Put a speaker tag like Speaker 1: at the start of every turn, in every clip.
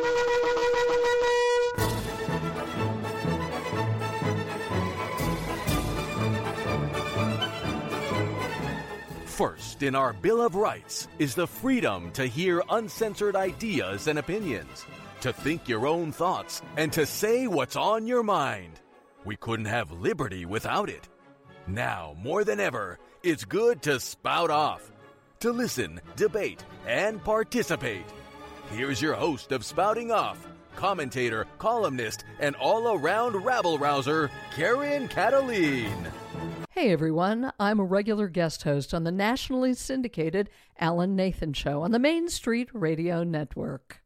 Speaker 1: First in our Bill of Rights is the freedom to hear uncensored ideas and opinions, to think your own thoughts, and to say what's on your mind. We couldn't have liberty without it. Now, more than ever, it's good to spout off, to listen, debate, and participate. Here's your host of Spouting Off, commentator, columnist, and all-around rabble-rouser, Karen Cataline.
Speaker 2: Hey everyone, I'm a regular guest host on the nationally syndicated Alan Nathan Show on the Main Street Radio Network.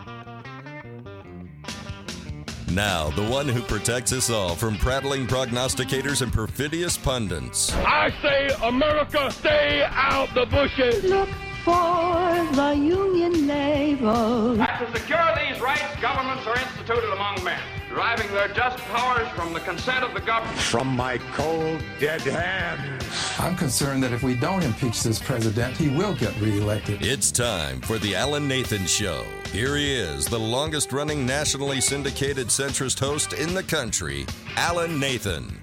Speaker 3: Now, the one who protects us all from prattling prognosticators and perfidious pundits.
Speaker 4: I say, America, stay out the bushes.
Speaker 5: Look for the Union label.
Speaker 6: And to secure these rights, governments are instituted among men, deriving their just powers from the consent of the government.
Speaker 7: From my cold, dead hands.
Speaker 8: I'm concerned that if we don't impeach this president, he will get reelected.
Speaker 3: It's time for the Alan Nathan Show. Here he is, the longest-running nationally syndicated centrist host in the country, Alan Nathan.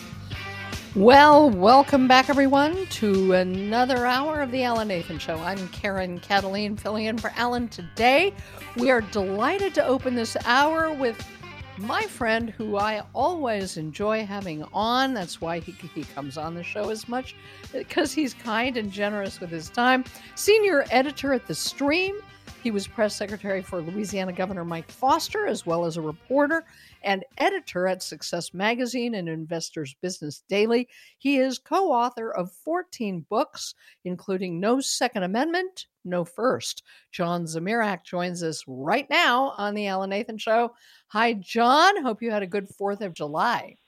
Speaker 2: Well, welcome back, everyone, to another hour of the Alan Nathan Show. I'm Karen Cataline, filling in for Alan today. We are delighted to open this hour with my friend who I always enjoy having on. That's why he comes on the show as much, because he's kind and generous with his time. Senior editor at The Stream. He was press secretary for Louisiana Governor Mike Foster, as well as a reporter and editor at Success Magazine and Investors Business Daily. He is co-author of 14 books, including No Second Amendment, No First. John Zamirak joins us right now on the Alan Nathan Show. Hi, John. Hope you had a good 4th of July.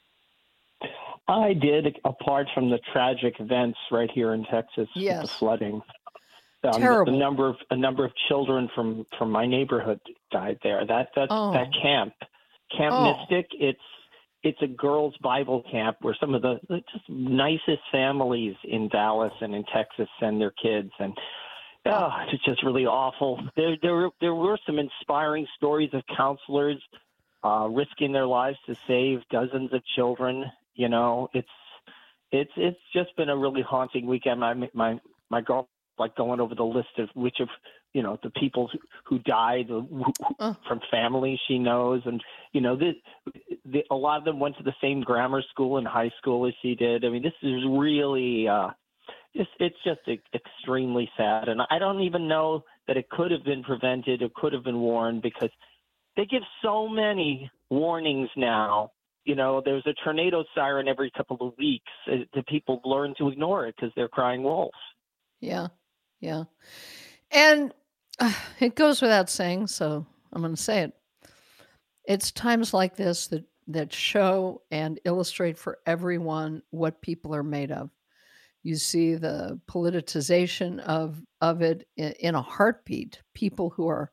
Speaker 9: I did, apart from the tragic events right here in Texas,
Speaker 2: yes.
Speaker 9: With the flooding.
Speaker 2: Terrible.
Speaker 9: A number of children from my neighborhood died there. That Camp Mystic. It's a girls' Bible camp where some of the just nicest families in Dallas and in Texas send their kids, and it's just really awful. There were some inspiring stories of counselors risking their lives to save dozens of children. You know, it's just been a really haunting weekend. My girl. Like going over the list of which of, the people who died from families she knows. And, a lot of them went to the same grammar school and high school as she did. I mean, this is really, it's just extremely sad. And I don't even know that it could have been prevented or could have been warned, because they give so many warnings now. There's a tornado siren every couple of weeks. The people learn to ignore it because they're crying wolf.
Speaker 2: Yeah. And it goes without saying, so I'm going to say it. It's times like this that show and illustrate for everyone what people are made of. You see the politicization of it in a heartbeat. People who are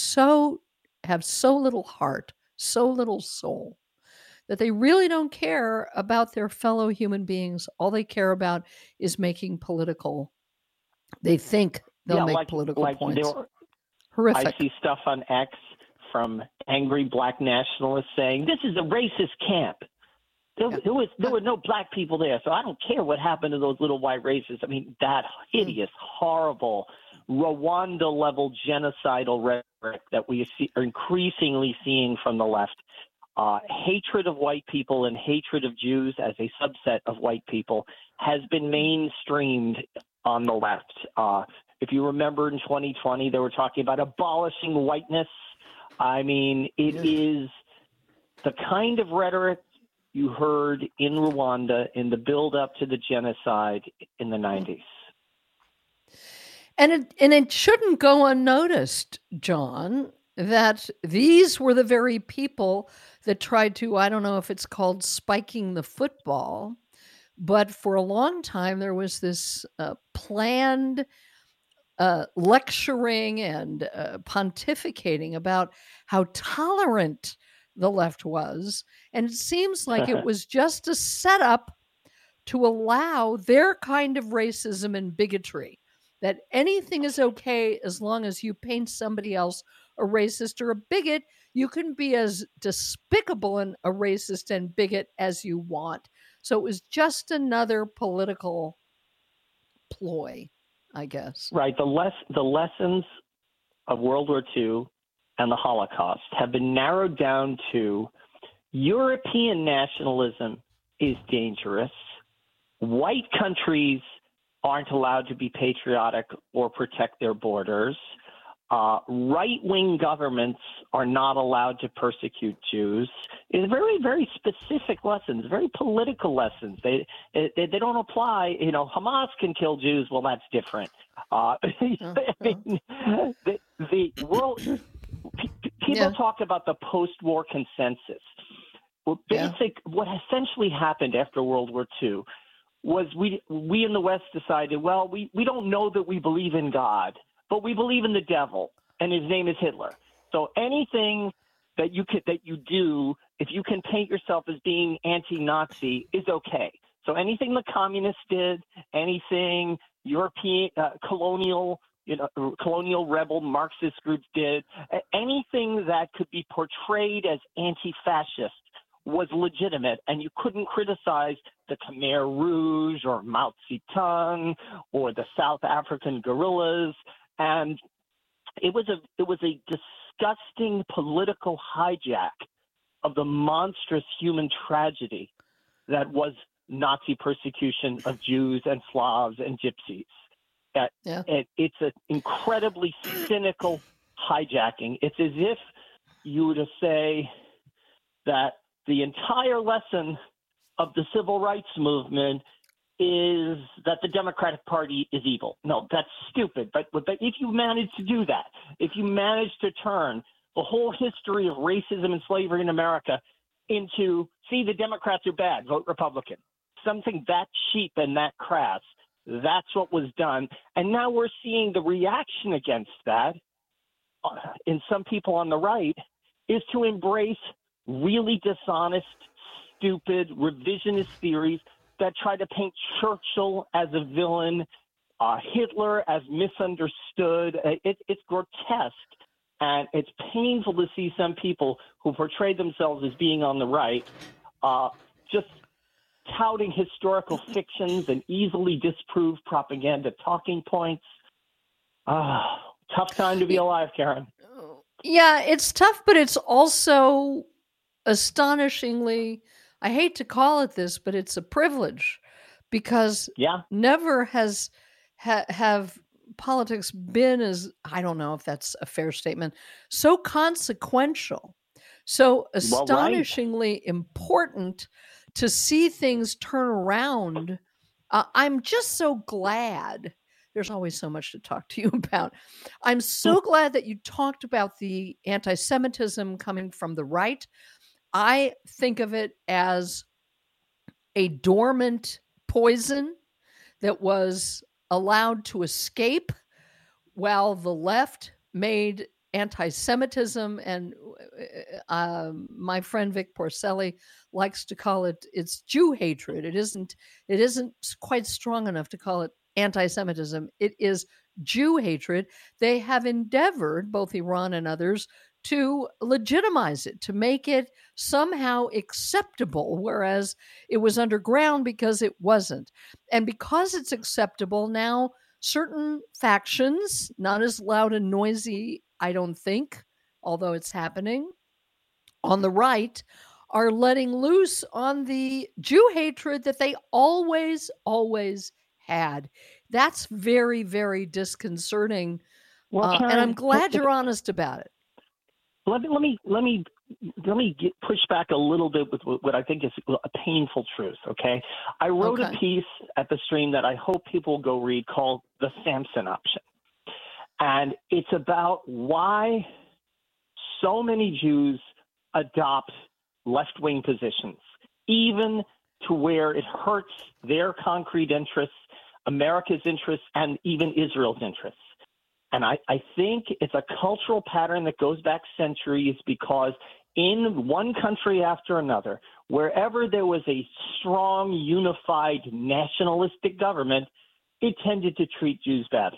Speaker 2: have so little heart, so little soul, that they really don't care about their fellow human beings. All they care about is making political. They think they'll make political points. Horrific.
Speaker 9: I see stuff on X from angry black nationalists saying, this is a racist camp. There were no black people there, so I don't care what happened to those little white racists. I mean, that hideous, horrible, Rwanda-level genocidal rhetoric that we are increasingly seeing from the left. Hatred of white people and hatred of Jews as a subset of white people has been mainstreamed on the left. If you remember in 2020, they were talking about abolishing whiteness. I mean, it is the kind of rhetoric you heard in Rwanda in the build-up to the genocide in the 90s.
Speaker 2: And it shouldn't go unnoticed, John, that these were the very people that tried to, I don't know if it's called spiking the football, but for a long time there was this planned lecturing and pontificating about how tolerant the left was. And it seems like it was just a setup to allow their kind of racism and bigotry, that anything is okay as long as you paint somebody else a racist or a bigot. You can be as despicable and a racist and bigot as you want. So it was just another political ploy, I guess.
Speaker 9: Right. The lessons of World War II and the Holocaust have been narrowed down to European nationalism is dangerous. White countries aren't allowed to be patriotic or protect their borders. Right-wing governments are not allowed to persecute Jews. It's very, very specific lessons, very political lessons. They don't apply. Hamas can kill Jews. Well, that's different. I mean, the world. People talk about the post-war consensus. Well, what essentially happened after World War II was we in the West decided, well, we don't know that we believe in God, but we believe in the devil, and his name is Hitler. So anything that you do, if you can paint yourself as being anti-Nazi, is okay. So anything the communists did, anything European colonial rebel Marxist groups did, anything that could be portrayed as anti-fascist was legitimate, and you couldn't criticize the Khmer Rouge or Mao Zedong or the South African guerrillas. And it was a disgusting political hijack of the monstrous human tragedy that was Nazi persecution of Jews and Slavs and Gypsies. It's an incredibly cynical hijacking. It's as if you were to say that the entire lesson of the civil rights movement is that the Democratic Party is evil. No, that's stupid. But if you manage to do that, if you manage to turn the whole history of racism and slavery in America into, see, the Democrats are bad, vote Republican, something that cheap and that crass, that's what was done. And now we're seeing the reaction against that in some people on the right is to embrace really dishonest, stupid, revisionist theories that try to paint Churchill as a villain, Hitler as misunderstood. It's grotesque, and it's painful to see some people who portray themselves as being on the right just touting historical fictions and easily disproved propaganda talking points. Tough time to be alive, Karen.
Speaker 2: Yeah, it's tough, but it's also astonishingly, I hate to call it this, but it's a privilege, because never have politics been, as, I don't know if that's a fair statement, so consequential, so astonishingly important to see things turn around. I'm just so glad. There's always so much to talk to you about. I'm so glad that you talked about the anti-Semitism coming from the right. I think of it as a dormant poison that was allowed to escape while the left made anti-Semitism, and my friend Vic Porcelli likes to call it's Jew hatred. It isn't quite strong enough to call it anti-Semitism. It is Jew hatred. They have endeavored, both Iran and others, to legitimize it, to make it somehow acceptable, whereas it was underground because it wasn't. And because it's acceptable now, certain factions, not as loud and noisy, I don't think, although it's happening, on the right, are letting loose on the Jew hatred that they always had. That's very, very disconcerting. Well, and I'm glad you're honest about it.
Speaker 9: Let me push back a little bit with what I think is a painful truth. Okay, I wrote a piece at the Stream that I hope people will go read called "The Samson Option," and it's about why so many Jews adopt left-wing positions, even to where it hurts their concrete interests, America's interests, and even Israel's interests. And I think it's a cultural pattern that goes back centuries, because in one country after another, wherever there was a strong, unified, nationalistic government, it tended to treat Jews badly.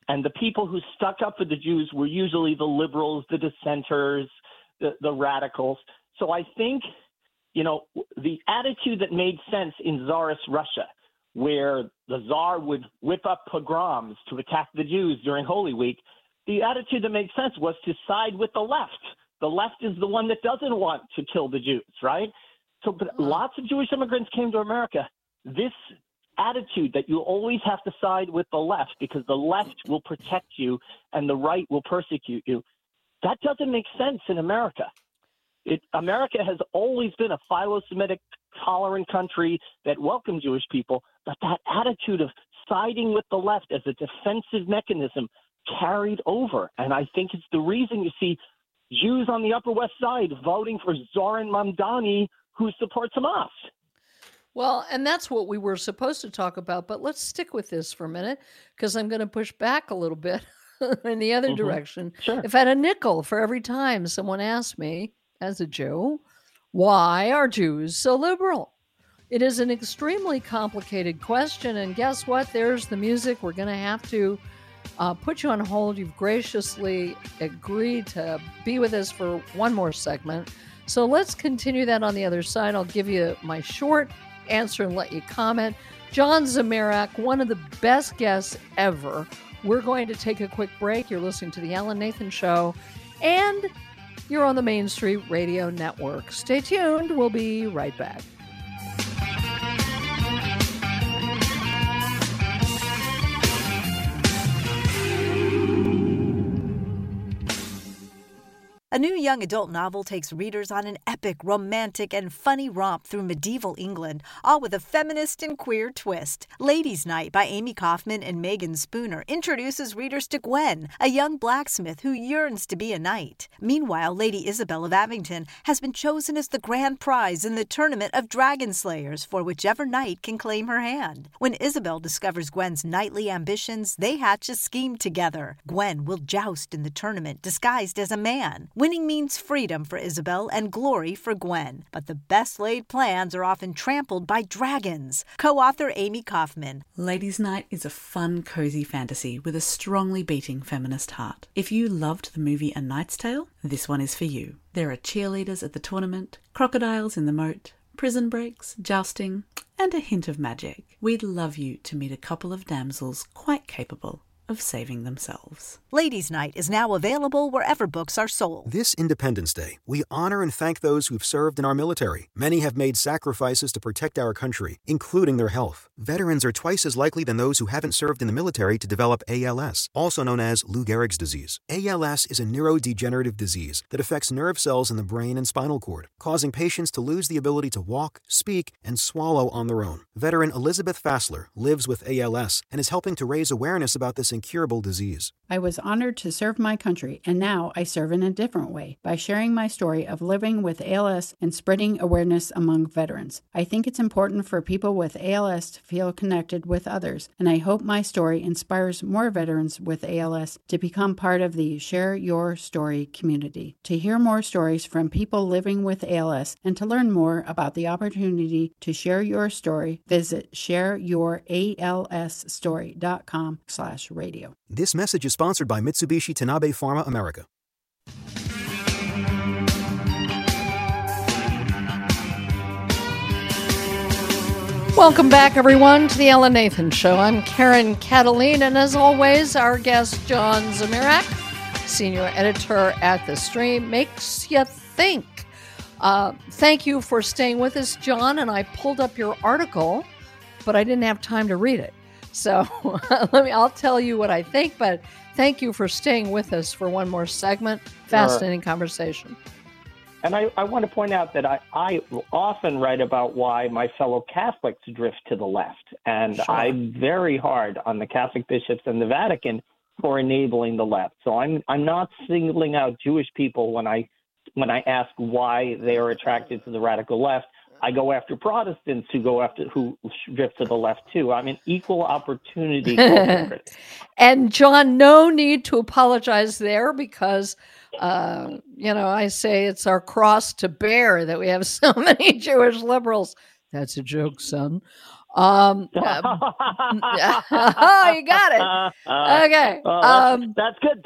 Speaker 9: And the people who stuck up for the Jews were usually the liberals, the dissenters, the radicals. So I think, the attitude that made sense in Tsarist Russia, where the Tsar would whip up pogroms to attack the Jews during Holy Week, the attitude that made sense was to side with the left. The left is the one that doesn't want to kill the Jews, right? So but lots of Jewish immigrants came to America. This attitude that you always have to side with the left because the left will protect you and the right will persecute you, that doesn't make sense in America. America has always been a philo-Semitic, tolerant country that welcomed Jewish people, but that attitude of siding with the left as a defensive mechanism carried over. And I think it's the reason you see Jews on the Upper West Side voting for Zoran Mamdani, who supports Hamas.
Speaker 2: Well, and that's what we were supposed to talk about, but let's stick with this for a minute because I'm going to push back a little bit in the other direction.
Speaker 9: Sure.
Speaker 2: If I had a nickel for every time someone asked me, as a Jew, why are Jews so liberal? It is an extremely complicated question, and guess what? There's the music. We're going to have to put you on hold. You've graciously agreed to be with us for one more segment. So let's continue that on the other side. I'll give you my short answer and let you comment. John Zmirak, one of the best guests ever. We're going to take a quick break. You're listening to The Alan Nathan Show, and you're on the Main Street Radio Network. Stay tuned. We'll be right back.
Speaker 10: A new young adult novel takes readers on an epic, romantic, and funny romp through medieval England, all with a feminist and queer twist. Ladies' Night by Amy Kaufman and Megan Spooner introduces readers to Gwen, a young blacksmith who yearns to be a knight. Meanwhile, Lady Isabel of Abington has been chosen as the grand prize in the tournament of dragon slayers for whichever knight can claim her hand. When Isabel discovers Gwen's knightly ambitions, they hatch a scheme together. Gwen will joust in the tournament disguised as a man. Winning means freedom for Isabel and glory for Gwen, but the best-laid plans are often trampled by dragons. Co-author Amy Kaufman.
Speaker 11: Ladies' Night is a fun, cozy fantasy with a strongly beating feminist heart. If you loved the movie A Knight's Tale, this one is for you. There are cheerleaders at the tournament, crocodiles in the moat, prison breaks, jousting, and a hint of magic. We'd love you to meet a couple of damsels quite capable of saving themselves.
Speaker 10: Ladies' Night is now available wherever books are sold.
Speaker 12: This Independence Day, we honor and thank those who've served in our military. Many have made sacrifices to protect our country, including their health. Veterans are twice as likely than those who haven't served in the military to develop ALS, also known as Lou Gehrig's disease. ALS is a neurodegenerative disease that affects nerve cells in the brain and spinal cord, causing patients to lose the ability to walk, speak, and swallow on their own. Veteran Elizabeth Fassler lives with ALS and is helping to raise awareness about this incurable disease.
Speaker 13: I was honored to serve my country, and now I serve in a different way by sharing my story of living with ALS and spreading awareness among veterans. I think it's important for people with ALS to feel connected with others, and I hope my story inspires more veterans with ALS to become part of the Share Your Story community. To hear more stories from people living with ALS and to learn more about the opportunity to share your story, visit shareyouralsstory.com/radio.
Speaker 12: This message is sponsored by Mitsubishi Tanabe Pharma America.
Speaker 2: Welcome back, everyone, to the Alan Nathan Show. I'm Karen Cataline, and as always, our guest, John Zmirak, senior editor at The Stream, makes you think. Thank you for staying with us, John, and I pulled up your article, but I didn't have time to read it. So I'll tell you what I think, but thank you for staying with us for one more segment. Fascinating conversation.
Speaker 9: And I want to point out that I often write about why my fellow Catholics drift to the left. And I'm very hard on the Catholic bishops and the Vatican for enabling the left. So I'm not singling out Jewish people when I ask why they are attracted to the radical left. I go after Protestants who drift to the left too. I'm an equal opportunity culprit.
Speaker 2: And John, no need to apologize there because, I say it's our cross to bear that we have so many Jewish liberals. That's a joke, son. You got it. Okay.
Speaker 9: That's good.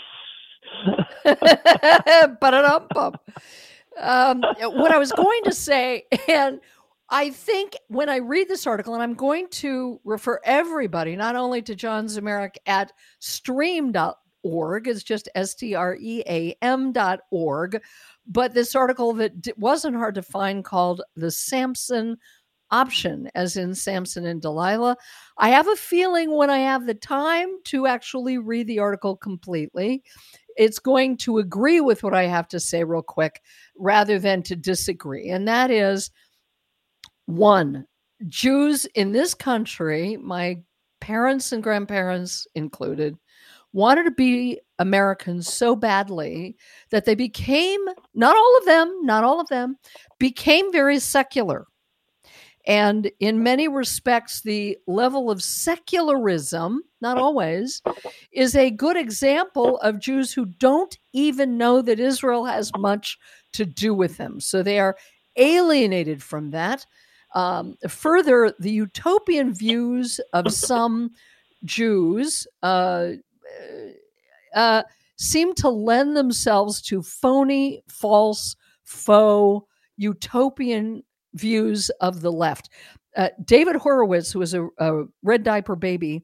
Speaker 2: What I was going to say, and I think when I read this article, and I'm going to refer everybody not only to John Zmirak at stream.org, it's just stream.org, but this article that wasn't hard to find called The Samson Option, as in Samson and Delilah. I have a feeling when I have the time to actually read the article completely, it's going to agree with what I have to say real quick rather than to disagree. And that is, one, Jews in this country, my parents and grandparents included, wanted to be Americans so badly that they became, not all of them, became very secular. And in many respects, the level of secularism, not always, is a good example of Jews who don't even know that Israel has much to do with them. So they are alienated from that. Further, the utopian views of some Jews seem to lend themselves to phony, false, faux, utopian views of the left. David Horowitz, who was a red diaper baby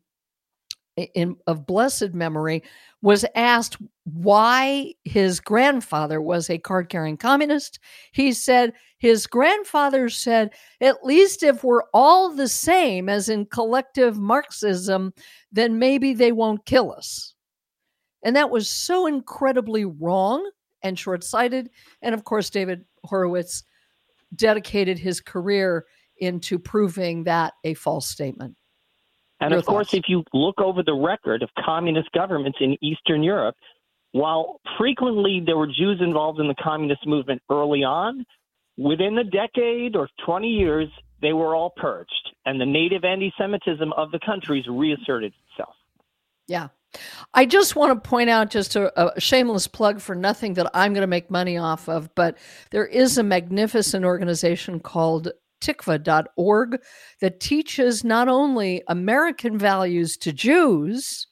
Speaker 2: of blessed memory, was asked why his grandfather was a card-carrying communist. He said his grandfather said, at least if we're all the same, as in collective Marxism, then maybe they won't kill us. And that was so incredibly wrong and short-sighted. And of course, David Horowitz dedicated his career into proving that a false statement.
Speaker 9: And
Speaker 2: Your
Speaker 9: of course,
Speaker 2: thoughts?
Speaker 9: if you look over the record of communist governments in Eastern Europe, while frequently there were Jews involved in the communist movement early on, within a decade or 20 years, they were all purged, and the native anti-Semitism of the countries reasserted itself.
Speaker 2: Yeah. I just want to point out just a shameless plug for nothing that I'm going to make money off of, but there is a magnificent organization called tikva.org that teaches not only American values to Jews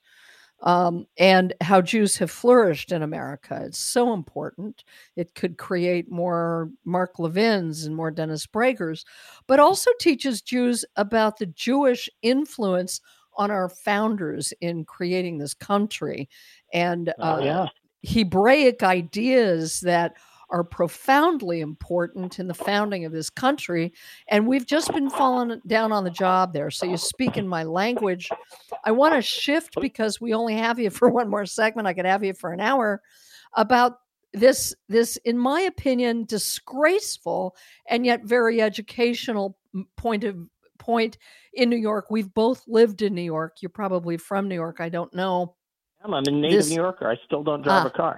Speaker 2: and how Jews have flourished in America. It's so important. It could create more Mark Levins and more Dennis Bragers, but also teaches Jews about the Jewish influence on our founders in creating this country and Hebraic ideas that are profoundly important in the founding of this country. And we've just been falling down on the job there. So you speak in my language. I want to shift, because we only have you for one more segment. I could have you for an hour, about this, in my opinion, disgraceful and yet very educational point in New York. We've both lived in New York. You're probably from New York. I don't know.
Speaker 9: I'm a native New Yorker. I still don't drive a car.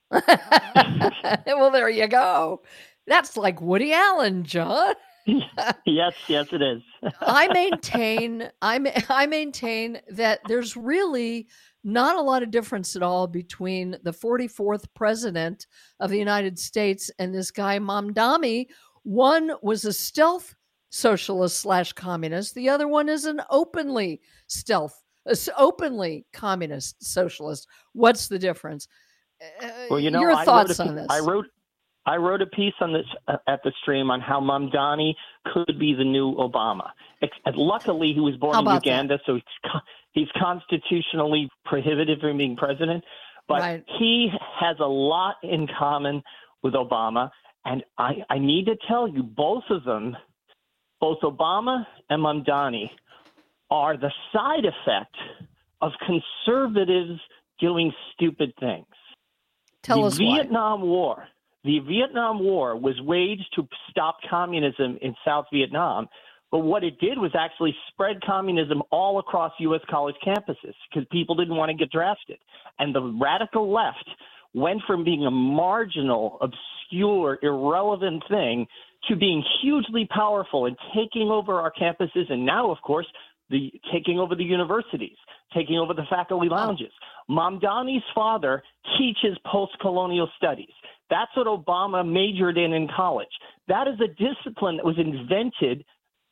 Speaker 2: Well, there you go. That's like Woody Allen, John.
Speaker 9: Yes, it is.
Speaker 2: I maintain that there's really not a lot of difference at all between the 44th president of the United States and this guy Mamdani. One was a stealth socialist / communist. The other one is an openly communist socialist. What's the difference?
Speaker 9: Well,
Speaker 2: your thoughts on this?
Speaker 9: I wrote a piece on this at the stream on how Mamdani could be the new Obama. Luckily, he was born in Uganda, so he's constitutionally prohibited from being president. But he has a lot in common with Obama. And I need to tell you, both of them, both Obama and Mamdani, are the side effect of conservatives doing stupid things.
Speaker 2: Tell us why.
Speaker 9: The Vietnam War was waged to stop communism in South Vietnam, but what it did was actually spread communism all across U.S. college campuses because people didn't want to get drafted. And the radical left went from being a marginal, obscure, irrelevant thing to being hugely powerful and taking over our campuses, and now, of course, taking over the universities, taking over the faculty lounges. Mamdani's father teaches post-colonial studies. That's what Obama majored in college. That is a discipline that was invented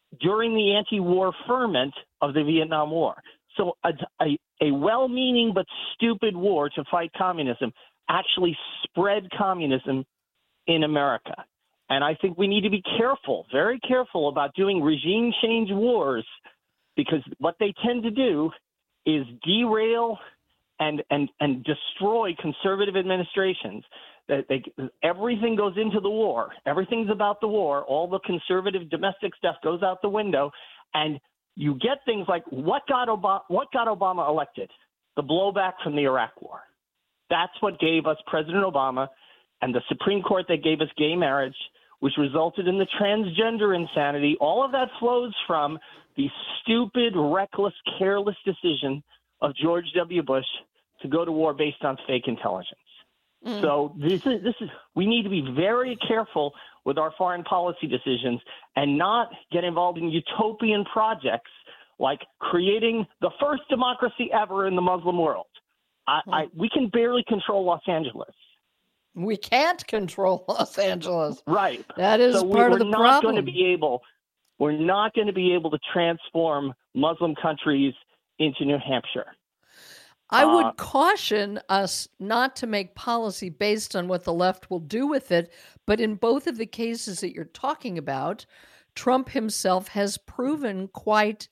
Speaker 9: during the anti-war ferment of the Vietnam War. So a well-meaning but stupid war to fight communism actually spread communism in America. And I think we need to be careful, very careful about doing regime change wars, because what they tend to do is derail and destroy conservative administrations. Everything goes into the war. Everything's about the war. All the conservative domestic stuff goes out the window, and you get things like what got Obama elected? The blowback from the Iraq War. That's what gave us President Obama and the Supreme Court that gave us gay marriage, which resulted in the transgender insanity. All of that flows from the stupid, reckless, careless decision of George W. Bush to go to war based on fake intelligence. So this is we need to be very careful with our foreign policy decisions and not get involved in utopian projects like creating the first democracy ever in the Muslim world. We can barely control Los Angeles.
Speaker 2: We can't control Los Angeles.
Speaker 9: Right.
Speaker 2: That is part of the problem.
Speaker 9: We're not going to be able to transform Muslim countries into New Hampshire.
Speaker 2: I would caution us not to make policy based on what the left will do with it, but in both of the cases that you're talking about, Trump himself has proven quite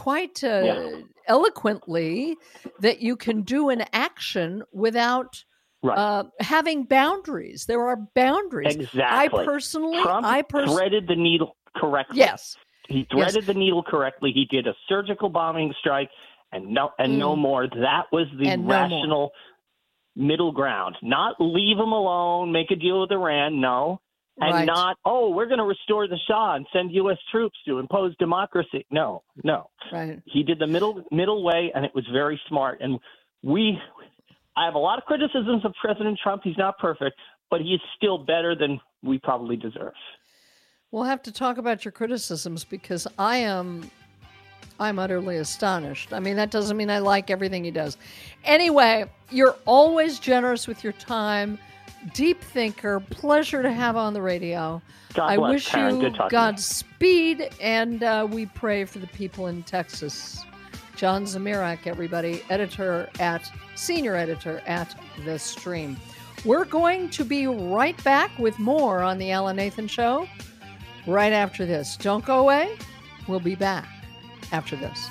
Speaker 2: eloquently that you can do an action without having boundaries. There are boundaries.
Speaker 9: Exactly. Trump threaded the needle correctly.
Speaker 2: Yes.
Speaker 9: He threaded the needle correctly. He did a surgical bombing strike. And no more. That was the rational middle ground. Not leave them alone, make a deal with Iran, no. And not, we're going to restore the Shah and send U.S. troops to impose democracy. No.
Speaker 2: Right.
Speaker 9: He did the middle way, and it was very smart. And I have a lot of criticisms of President Trump. He's not perfect, but he is still better than we probably deserve.
Speaker 2: We'll have to talk about your criticisms because I'm utterly astonished. I mean, that doesn't mean I like everything he does. Anyway, you're always generous with your time. Deep thinker. Pleasure to have on the radio.
Speaker 9: God bless,
Speaker 2: I wish
Speaker 9: Karen.
Speaker 2: you Godspeed, and we pray for the people in Texas. John Zamirak, everybody, senior editor at The Stream. We're going to be right back with more on the Alan Nathan Show right after this. Don't go away. We'll be back after this.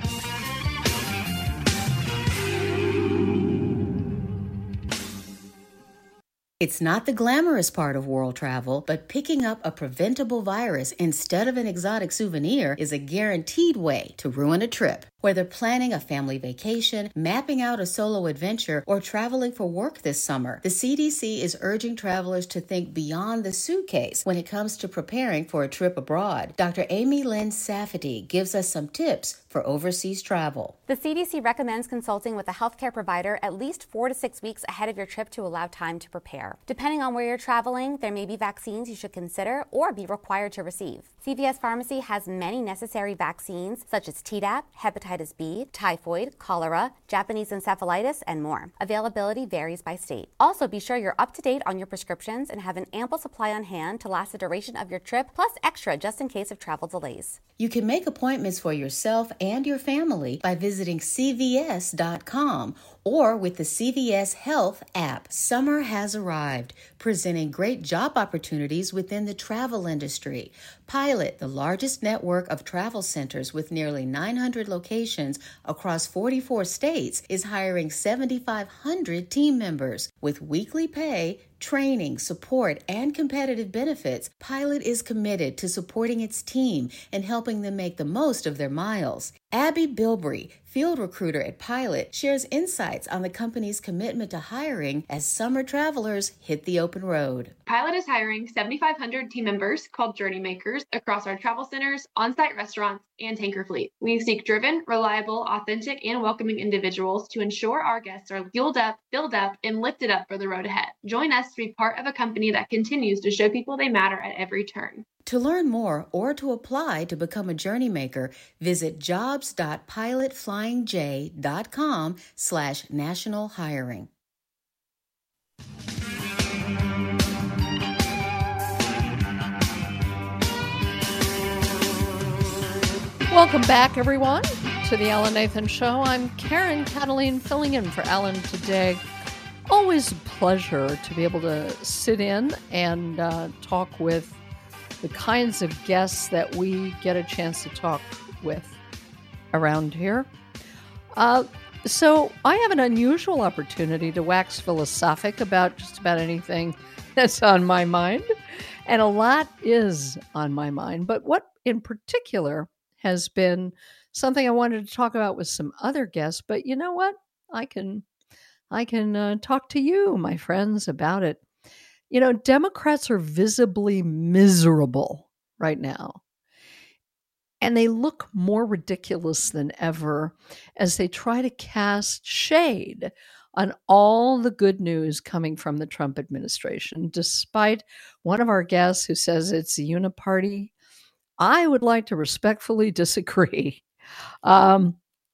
Speaker 14: It's not the glamorous part of world travel, but picking up a preventable virus instead of an exotic souvenir is a guaranteed way to ruin a trip. Whether planning a family vacation, mapping out a solo adventure, or traveling for work this summer, the CDC is urging travelers to think beyond the suitcase when it comes to preparing for a trip abroad. Dr. Amy Lynn Safety gives us some tips for overseas travel.
Speaker 15: The CDC recommends consulting with a healthcare provider at least 4 to 6 weeks ahead of your trip to allow time to prepare. Depending on where you're traveling, there may be vaccines you should consider or be required to receive. CVS Pharmacy has many necessary vaccines such as Tdap, hepatitis B, typhoid, cholera, Japanese encephalitis, and more. Availability varies by state. Also, be sure you're up to date on your prescriptions and have an ample supply on hand to last the duration of your trip, plus extra just in case of travel delays.
Speaker 14: You can make appointments for yourself and your family by visiting CVS.com or with the CVS Health app. Summer has arrived, presenting great job opportunities within the travel industry. Pilot, the largest network of travel centers with nearly 900 locations across 44 states, is hiring 7,500 team members. With weekly pay, training, support, and competitive benefits, Pilot is committed to supporting its team and helping them make the most of their miles. Abby Bilbrey, field recruiter at Pilot, shares insights on the company's commitment to hiring as summer travelers hit the open road.
Speaker 16: Pilot is hiring 7,500 team members called Journey Makers across our travel centers, on-site restaurants, and tanker fleet. We seek driven, reliable, authentic, and welcoming individuals to ensure our guests are fueled up, filled up, and lifted up for the road ahead. Join us to be part of a company that continues to show people they matter at every turn.
Speaker 14: To learn more or to apply to become a Journey Maker, visit jobs.pilotflyingj.com/national hiring.
Speaker 2: Welcome back, everyone, to the Alan Nathan Show. I'm Karen Cataline, filling in for Alan today. Always a pleasure to be able to sit in and talk with the kinds of guests that we get a chance to talk with around here. So I have an unusual opportunity to wax philosophic about just about anything that's on my mind. And a lot is on my mind. But what in particular has been something I wanted to talk about with some other guests. But you know what? I can talk to you, my friends, about it. You know, Democrats are visibly miserable right now. And they look more ridiculous than ever as they try to cast shade on all the good news coming from the Trump administration, despite one of our guests who says it's a uniparty. I would like to respectfully disagree. If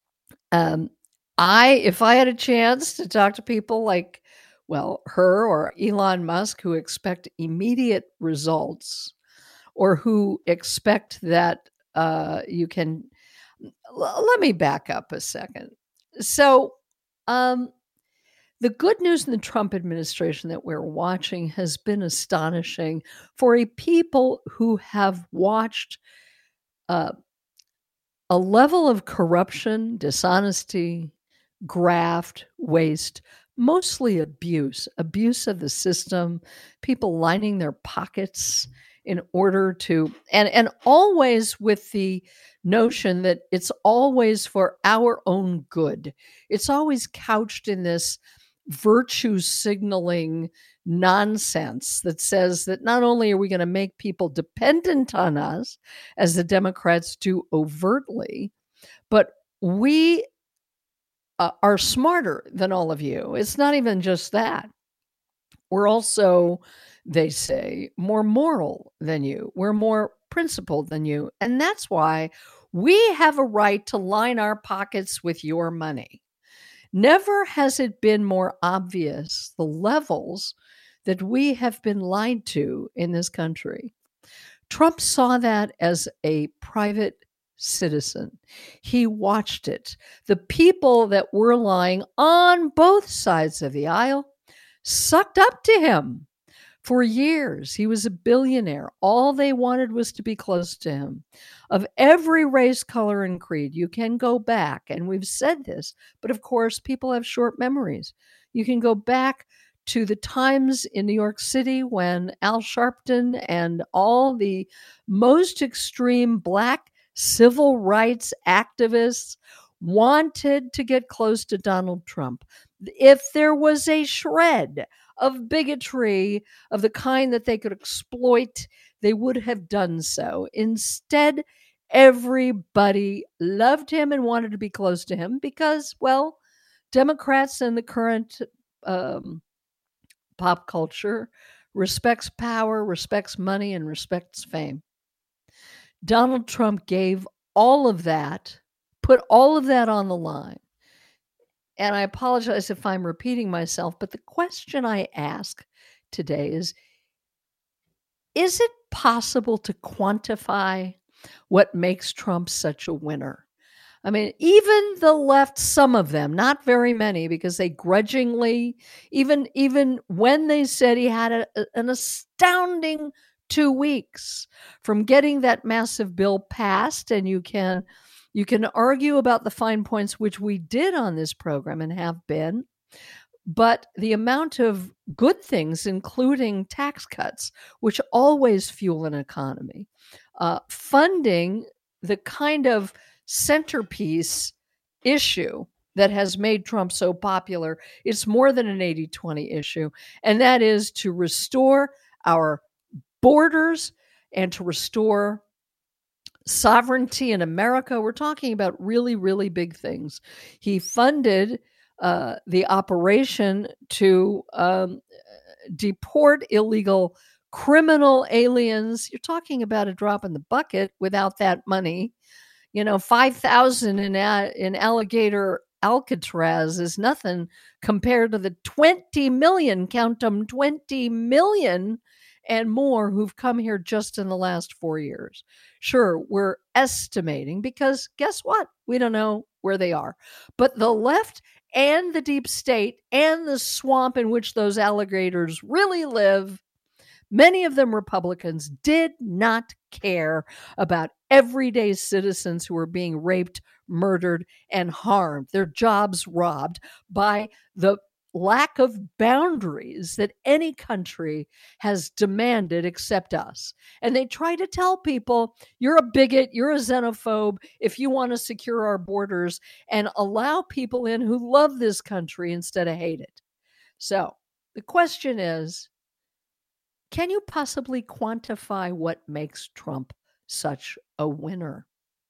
Speaker 2: I had a chance to talk to people like, well, her or Elon Musk, who expect immediate results, or who expect that you can. Let me back up a second. So, the good news in the Trump administration that we're watching has been astonishing for a people who have watched a level of corruption, dishonesty, graft, waste, mostly abuse of the system, people lining their pockets in order to, and always with the notion that it's always for our own good. It's always couched in this virtue signaling nonsense that says that not only are we going to make people dependent on us, as the Democrats do overtly, but we are smarter than all of you. It's not even just that. We're also, they say, more moral than you. We're more principled than you. And that's why we have a right to line our pockets with your money. Never has it been more obvious the levels that we have been lied to in this country. Trump saw that as a private citizen. He watched it. The people that were lying on both sides of the aisle sucked up to him. For years, he was a billionaire. All they wanted was to be close to him. Of every race, color, and creed, you can go back, and we've said this, but of course, people have short memories. You can go back to the times in New York City when Al Sharpton and all the most extreme Black civil rights activists wanted to get close to Donald Trump. If there was a shred of bigotry of the kind that they could exploit, they would have done so. Instead, everybody loved him and wanted to be close to him because, well, Democrats and the current pop culture respects power, respects money, and respects fame. Donald Trump gave all of that, put all of that on the line. And I apologize if I'm repeating myself, but the question I ask today is it possible to quantify what makes Trump such a winner? I mean, even the left, some of them, not very many, because they grudgingly, even when they said he had an astounding 2 weeks from getting that massive bill passed, and you can argue about the fine points, which we did on this program and have been, but the amount of good things, including tax cuts, which always fuel an economy, funding the kind of centerpiece issue that has made Trump so popular. It's more than an 80-20 issue, and that is to restore our borders and to restore sovereignty in America. We're talking about really, really big things. He funded the operation to deport illegal criminal aliens. You're talking about a drop in the bucket without that money. 5,000 in Alligator Alcatraz is nothing compared to the 20 million, count them, 20 million and more who've come here just in the last 4 years. Sure, we're estimating because guess what? We don't know where they are. But the left and the deep state and the swamp in which those alligators really live, many of them Republicans, did not care about everyday citizens who were being raped, murdered, and harmed, their jobs robbed by the lack of boundaries that any country has demanded except us. And they try to tell people, you're a bigot, you're a xenophobe, if you want to secure our borders and allow people in who love this country instead of hate it. So the question is, can you possibly quantify what makes Trump such a winner?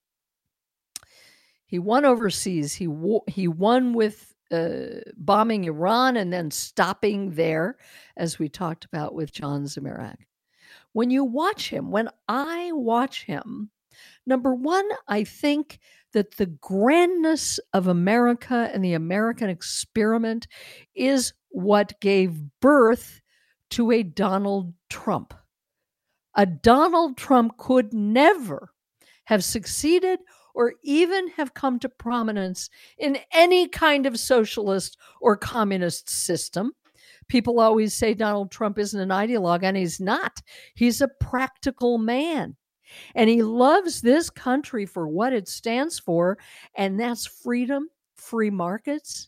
Speaker 2: He won overseas. He won with bombing Iran and then stopping there, as we talked about with John Zmirak. When I watch him, number one, I think that the grandness of America and the American experiment is what gave birth to a Donald Trump. A Donald Trump could never have succeeded or even have come to prominence in any kind of socialist or communist system. People always say Donald Trump isn't an ideologue, and he's not. He's a practical man. And he loves this country for what it stands for, and that's freedom, free markets,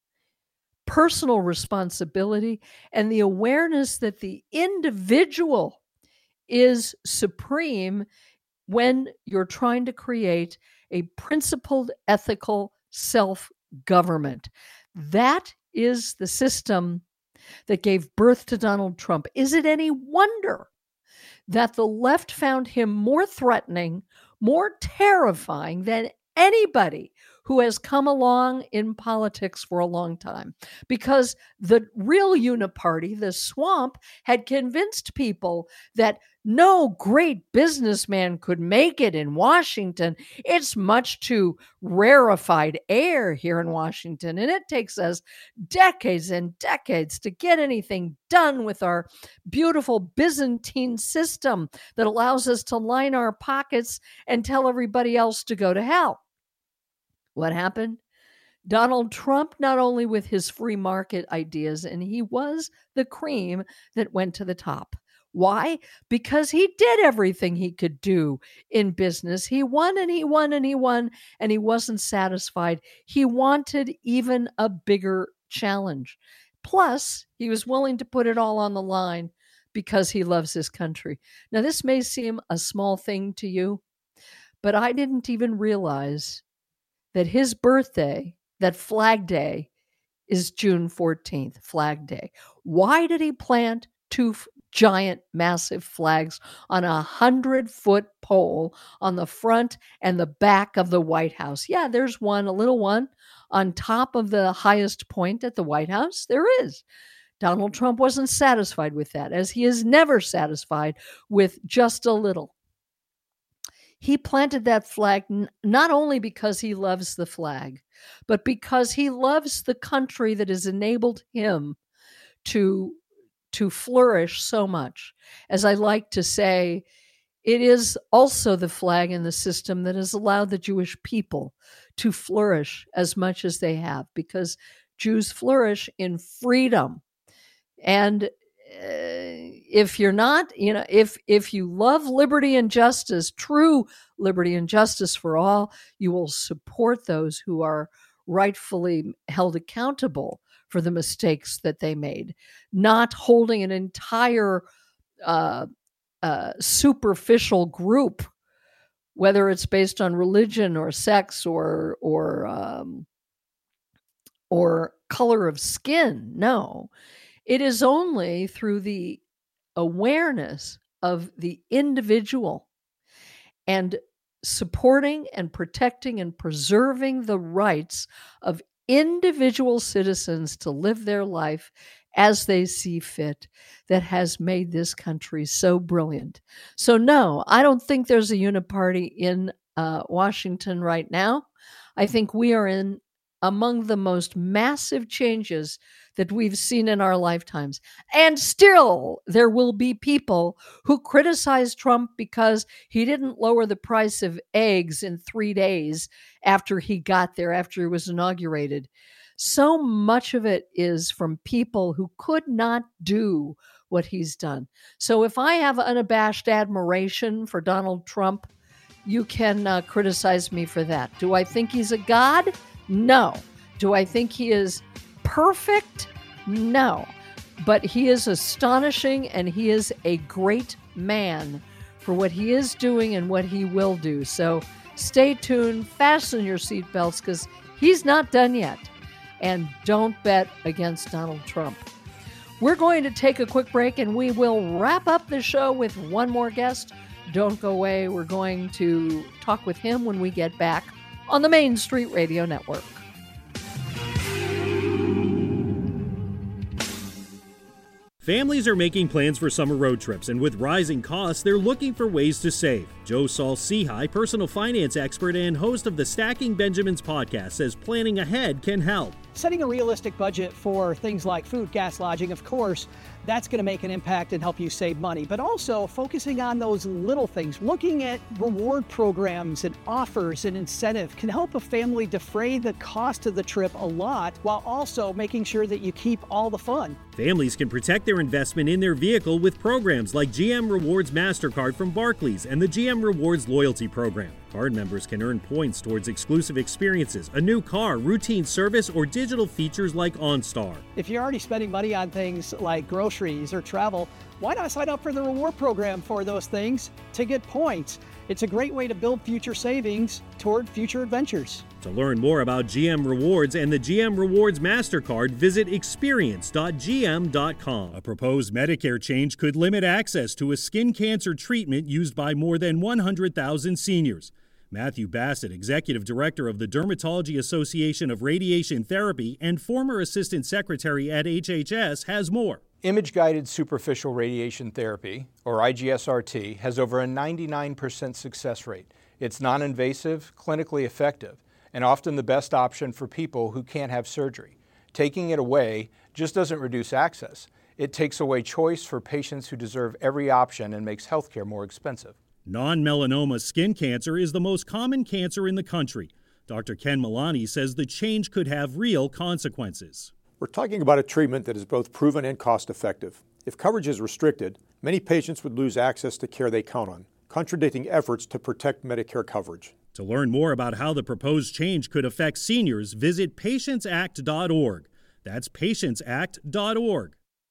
Speaker 2: personal responsibility, and the awareness that the individual is supreme when you're trying to create a principled, ethical self-government. That is the system that gave birth to Donald Trump. Is it any wonder that the left found him more threatening, more terrifying than anybody who has come along in politics for a long time? Because the real uniparty, the swamp, had convinced people that no great businessman could make it in Washington. It's much too rarefied air here in Washington, and it takes us decades and decades to get anything done with our beautiful Byzantine system that allows us to line our pockets and tell everybody else to go to hell. What happened? Donald Trump, not only with his free market ideas, and he was the cream that went to the top. Why? Because he did everything he could do in business. He won and he won and he won, and he wasn't satisfied. He wanted even a bigger challenge. Plus, he was willing to put it all on the line because he loves his country. Now, this may seem a small thing to you, but I didn't even realize that his birthday, that Flag Day, is June 14th, Flag Day. Why did he plant two giant, massive flags on a 100-foot pole on the front and the back of the White House? Yeah, there's one, a little one, on top of the highest point at the White House. There is. Donald Trump wasn't satisfied with that, as he is never satisfied with just a little. He planted that flag not only because he loves the flag, but because he loves the country that has enabled him to flourish so much. As I like to say, it is also the flag and the system that has allowed the Jewish people to flourish as much as they have, because Jews flourish in freedom. And if you're not, if you love liberty and justice, true liberty and justice for all, you will support those who are rightfully held accountable for the mistakes that they made, not holding an entire superficial group, whether it's based on religion or sex or color of skin. No, it is only through the awareness of the individual and supporting and protecting and preserving the rights of individual citizens to live their life as they see fit that has made this country so brilliant. So no, I don't think there's a uniparty in Washington right now. I think we are in among the most massive changes that we've seen in our lifetimes. And still, there will be people who criticize Trump because he didn't lower the price of eggs in 3 days after he got there, after he was inaugurated. So much of it is from people who could not do what he's done. So if I have unabashed admiration for Donald Trump, you can criticize me for that. Do I think he's a god? No. Do I think he is perfect? No. But he is astonishing, and he is a great man for what he is doing and what he will do. So stay tuned, fasten your seatbelts, because he's not done yet. And don't bet against Donald Trump. We're going to take a quick break, and we will wrap up the show with one more guest. Don't go away. We're going to talk with him when we get back on the Main Street Radio Network.
Speaker 17: Families are making plans for summer road trips, and with rising costs, they're looking for ways to save. Joe Saul-Sehy, personal finance expert and host of the Stacking Benjamins podcast, says planning ahead can help.
Speaker 18: Setting a realistic budget for things like food, gas, lodging, of course, that's going to make an impact and help you save money. But also focusing on those little things, looking at reward programs and offers and incentive can help a family defray the cost of the trip a lot while also making sure that you keep all the fun.
Speaker 17: Families can protect their investment in their vehicle with programs like GM Rewards MasterCard from Barclays and the GM Rewards Loyalty Program. Card members can earn points towards exclusive experiences, a new car, routine service, or digital features like OnStar.
Speaker 18: If you're already spending money on things like groceries or travel, why not sign up for the reward program for those things to get points? It's a great way to build future savings toward future adventures.
Speaker 17: To learn more about GM Rewards and the GM Rewards MasterCard, visit experience.gm.com. A proposed Medicare change could limit access to a skin cancer treatment used by more than 100,000 seniors. Matthew Bassett, Executive Director of the Dermatology Association of Radiation Therapy and former Assistant Secretary at HHS, has more.
Speaker 19: Image-guided superficial radiation therapy, or IGSRT, has over a 99% success rate. It's non-invasive, clinically effective, and often the best option for people who can't have surgery. Taking it away just doesn't reduce access. It takes away choice for patients who deserve every option and makes healthcare more expensive.
Speaker 17: Non-melanoma skin cancer is the most common cancer in the country. Dr. Ken Milani says the change could have real consequences.
Speaker 20: We're talking about a treatment that is both proven and cost-effective. If coverage is restricted, many patients would lose access to care they count on, contradicting efforts to protect Medicare coverage.
Speaker 17: To learn more about how the proposed change could affect seniors, visit patientsact.org. That's patientsact.org.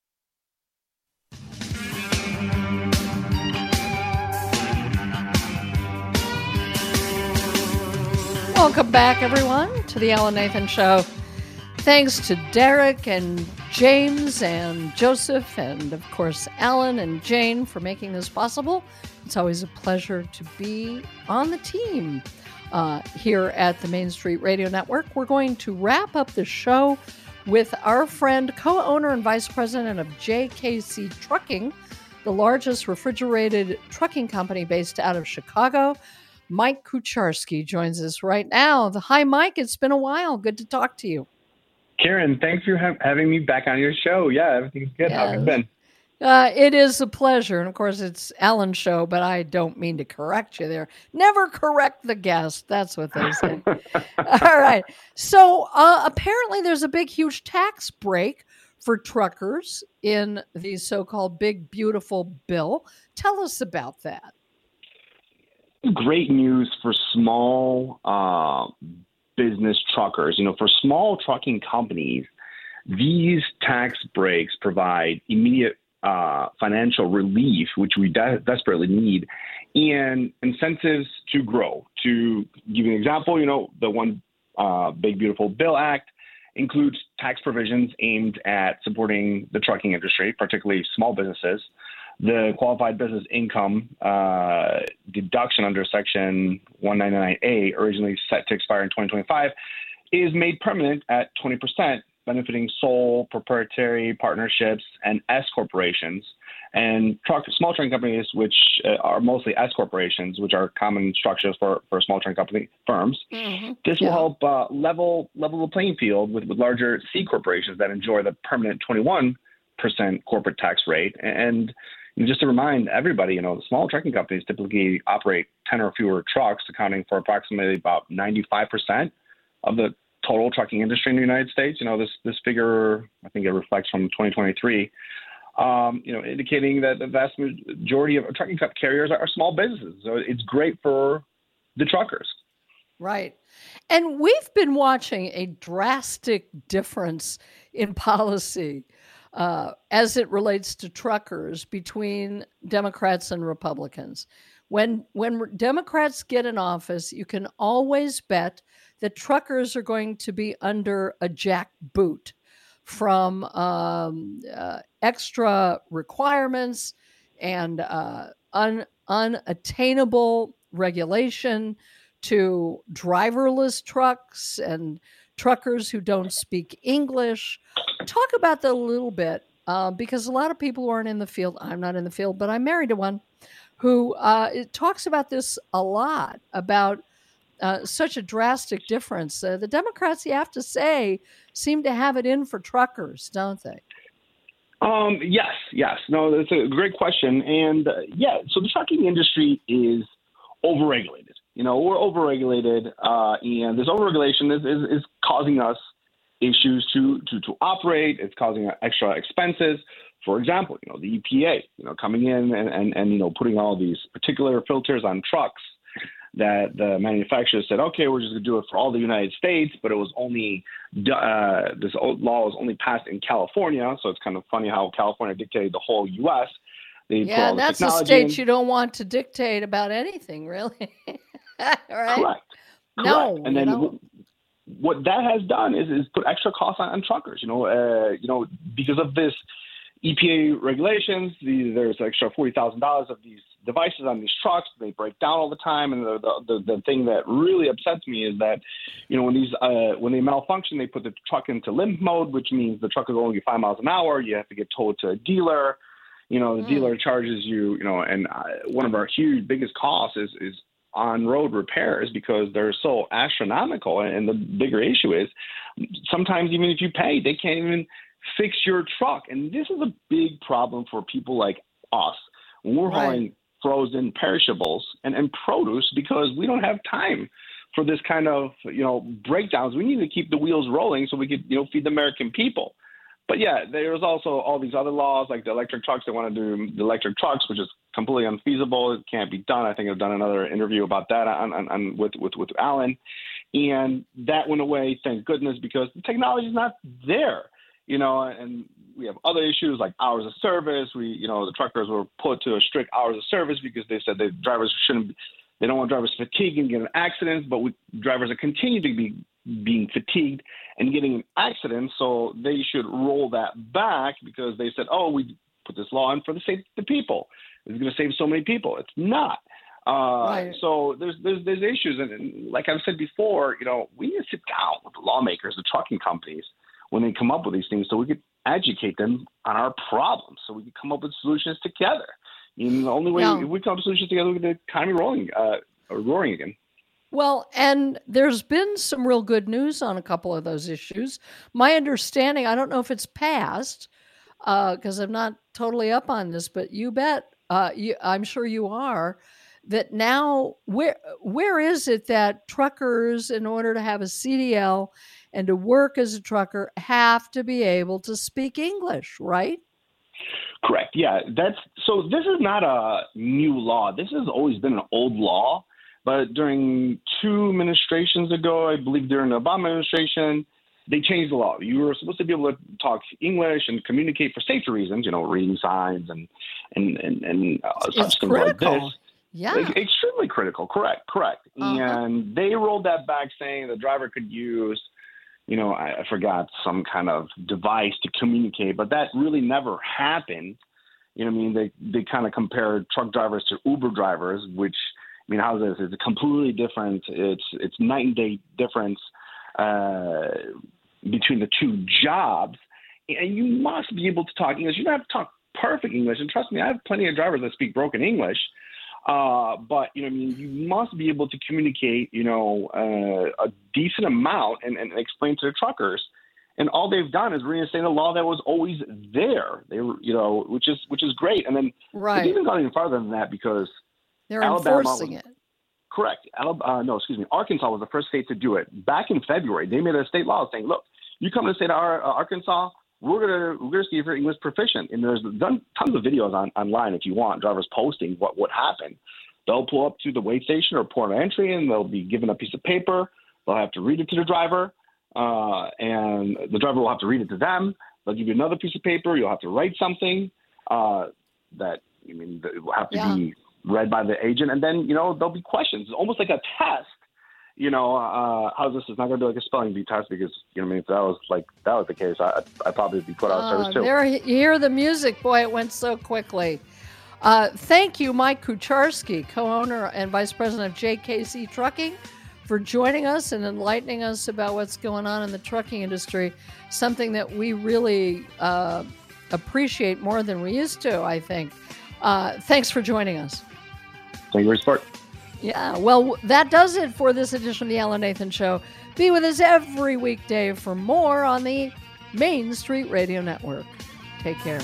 Speaker 2: Welcome back, everyone, to the Alan Nathan Show. Thanks to Derek and James and Joseph and, of course, Alan and Jane for making this possible. It's always a pleasure to be on the team here at the Main Street Radio Network. We're going to wrap up the show with our friend, co-owner and vice president of JKC Trucking, the largest refrigerated trucking company based out of Chicago. Mike Kucharski joins us right now. Hi, Mike. It's been a while. Good to talk to you.
Speaker 21: Karen, thanks for having me back on your show. Yeah, everything's good. Yes. How have you been?
Speaker 2: It is a pleasure. And, of course, it's Alan's show, but I don't mean to correct you there. Never correct the guest. That's what they say. All right. So apparently there's a big, huge tax break for truckers in the so-called Big Beautiful Bill. Tell us about that.
Speaker 21: Great news for small business truckers. For small trucking companies, these tax breaks provide immediate financial relief, which we desperately need, and incentives to grow. To give you an example, the one Big Beautiful Bill Act includes tax provisions aimed at supporting the trucking industry, particularly small businesses. The qualified business income deduction under Section 199A, originally set to expire in 2025, is made permanent at 20%, benefiting sole proprietary partnerships and S corporations. And small trucking companies, which are mostly S corporations, which are common structures for small trucking company firms. Mm-hmm. This will help level the playing field with larger C corporations that enjoy the permanent 21% corporate tax rate. And just to remind everybody, the small trucking companies typically operate 10 or fewer trucks, accounting for approximately about 95% of the total trucking industry in the United States. This figure, I think it reflects from 2023. Indicating that the vast majority of trucking carriers are small businesses. So it's great for the truckers.
Speaker 2: Right. And we've been watching a drastic difference in policy as it relates to truckers between Democrats and Republicans. When Democrats get in office, you can always bet that truckers are going to be under a jackboot from extra requirements and unattainable regulation to driverless trucks and truckers who don't speak English. Talk about that a little bit, because a lot of people who aren't in the field, I'm not in the field, but I'm married to one, who talks about this a lot, about such a drastic difference. The Democrats, you have to say, seem to have it in for truckers, don't they?
Speaker 21: Yes. No, that's a great question. And so the trucking industry is overregulated. We're overregulated, and this overregulation is causing us issues to operate. It's causing extra expenses. For example, the EPA, coming in and putting all these particular filters on trucks that the manufacturers said, okay, we're just going to do it for all the United States, but it was only this law was only passed in California. So it's kind of funny how California dictated the whole U.S.
Speaker 2: That's a state you don't want to dictate about anything, really. Right?
Speaker 21: Correct.
Speaker 2: No,
Speaker 21: and then what that has done is put extra costs on truckers. Because of this EPA regulations, there's extra $40,000 of these devices on these trucks. They break down all the time, and the thing that really upsets me is that when they malfunction, they put the truck into limp mode, which means the truck is only 5 miles an hour. You have to get towed to a dealer. The dealer charges you. And one of our biggest costs is on-road repairs, because they're so astronomical. And the bigger issue is sometimes even if you pay, they can't even fix your truck. And this is a big problem for people like us when we're hauling frozen perishables and produce, because we don't have time for this kind of, breakdowns. We need to keep the wheels rolling so we could, feed the American people. But there's also all these other laws like the electric trucks. They want to do the electric trucks, which is completely unfeasible. It can't be done. I think I've done another interview about that with Alan, and that went away. Thank goodness, because the technology is not there. And we have other issues like hours of service. The truckers were put to a strict hours of service because they said that drivers they don't want drivers fatigued and get in accidents, but drivers are continuing to be being fatigued and getting in accidents. So they should roll that back, because they said, oh, we put this law in for the safety of the people. It's going to save so many people. It's not. So there's issues. And like I've said before, we need to sit down with the lawmakers, the trucking companies, when they come up with these things, so we could educate them on our problems, so we can come up with solutions together. The only way if we come up with solutions together, we get the economy roaring again.
Speaker 2: Well, and there's been some real good news on a couple of those issues. My understanding, I don't know if it's passed, because I'm not totally up on this, but you bet, I'm sure you are, that now where is it that truckers, in order to have a CDL and to work as a trucker, have to be able to speak English, right?
Speaker 21: Correct. Yeah. So this is not a new law. This has always been an old law, but during 2 administrations ago, I believe during the Obama administration, they changed the law. You were supposed to be able to talk English and communicate for safety reasons, reading signs and such things like this.
Speaker 2: Yeah.
Speaker 21: Extremely critical. Correct. And they rolled that back, saying the driver could use, I forgot, some kind of device to communicate, but that really never happened. They kind of compared truck drivers to Uber drivers, which, how's this? It's completely different. It's night and day difference between the two jobs. And you must be able to talk English. You don't have to talk perfect English. And trust me, I have plenty of drivers that speak broken English. But, you know, I mean, you must be able to communicate, you know, a decent amount and explain to the truckers. And all they've done is reinstate a law that was always there. They were, you know, which is great. And then they've even gone even farther than that because
Speaker 2: they're
Speaker 21: Alabama
Speaker 2: enforcing it.
Speaker 21: Correct. Arkansas was the first state to do it. Back in February, they made a state law saying, look, you come to the state of Arkansas, we're gonna see if you're English proficient. And there's done tons of videos online if you want, drivers posting what happened. They'll pull up to the weigh station or port of entry, and they'll be given a piece of paper. They'll have to read it to the driver, and the driver will have to read it to them. They'll give you another piece of paper. You'll have to write something that will have to be read by the agent, and then, you know, there'll be questions. It's almost like a test. You know, how's this? It's not going to be like a spelling bee test because, you know, I mean, if that was the case, I'd probably be put out of service too.
Speaker 2: There, you hear the music. Boy, it went so quickly. Thank you, Mike Kucharski, co-owner and vice president of JKC Trucking, for joining us and enlightening us about what's going on in the trucking industry, something that we really appreciate more than we used to, I think. Thanks for joining us.
Speaker 21: Thank you for your support.
Speaker 2: Yeah, well, that does it for this edition of the Alan Nathan Show. Be with us every weekday for more on the Main Street Radio Network. Take care.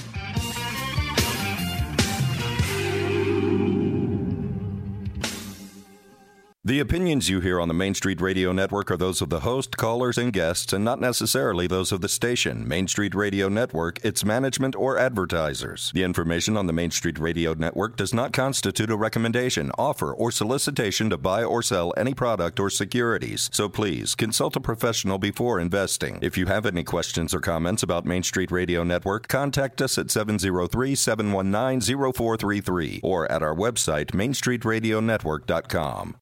Speaker 3: The opinions you hear on the Main Street Radio Network are those of the host, callers, and guests, and not necessarily those of the station, Main Street Radio Network, its management, or advertisers. The information on the Main Street Radio Network does not constitute a recommendation, offer, or solicitation to buy or sell any product or securities. So please, consult a professional before investing. If you have any questions or comments about Main Street Radio Network, contact us at 703-719-0433 or at our website, mainstreetradionetwork.com.